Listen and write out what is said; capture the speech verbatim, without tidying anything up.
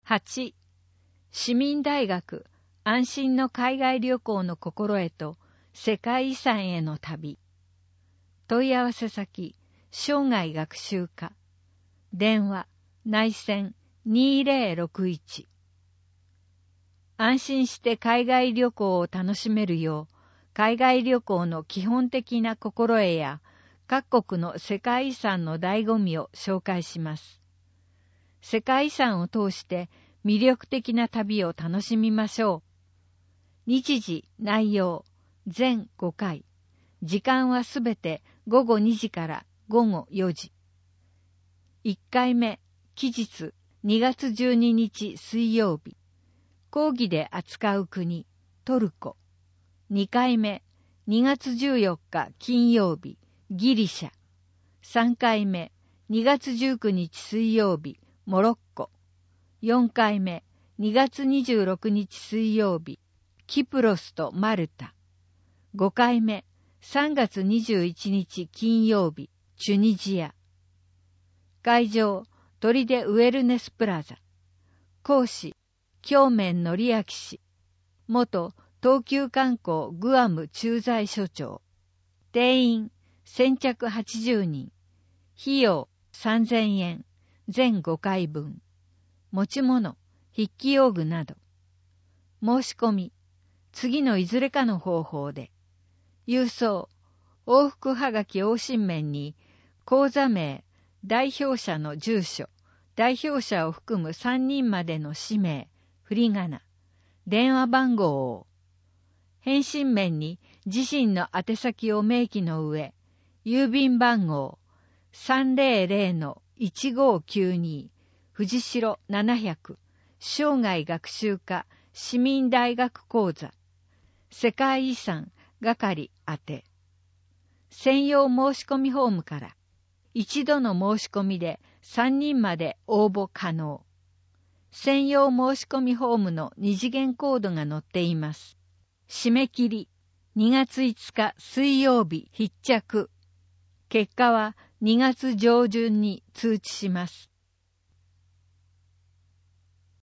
はち、市民大学安心の海外旅行の心得と世界遺産への旅。問い合わせ先、生涯学習課。電話、内線にせんろくじゅういち。安心して海外旅行を楽しめるよう、海外旅行の基本的な心得や各国の世界遺産の醍醐味を紹介します。世界遺産を通して魅力的な旅を楽しみましょう。日時、内容、全ごかい。時間はすべてごごにじからごごよじ。いっかいめ、期日、にがつじゅうににち水曜日。講義で扱う国、トルコ。にかいめ、にがつじゅうよっか金曜日、ギリシャ。さんかいめ、にがつじゅうくにち水曜日、モロッコ。よんかいめ、にがつにじゅうろくにち水曜日、キプロスとマルタ。ごかいめ、さんがつにじゅういちにち金曜日、チュニジア。会場、砦ウェルネスプラザ。講師、京面則明氏。元東急観光グアム駐在所長。定員、先着はちじゅうにん。費用、さんぜんえん。全ごかいぶん。持ち物、筆記用具など。申し込み、次のいずれかの方法で。郵送、往復はがき往診面に、講座名、代表者の住所、代表者を含むさんにんまでの氏名、振り仮名、電話番号を。返信面に自身の宛先を明記の上、郵便番号 さんぜろぜろのいちごきゅうに 藤代ななひゃく生涯学習課市民大学講座世界遺産係宛て。専用申し込みフォームから一度の申し込みでさんにんまで応募可能。専用申し込みフォームの二次元コードが載っています。締め切りにがついつか水曜日必着。結果はにがつ上旬に通知します。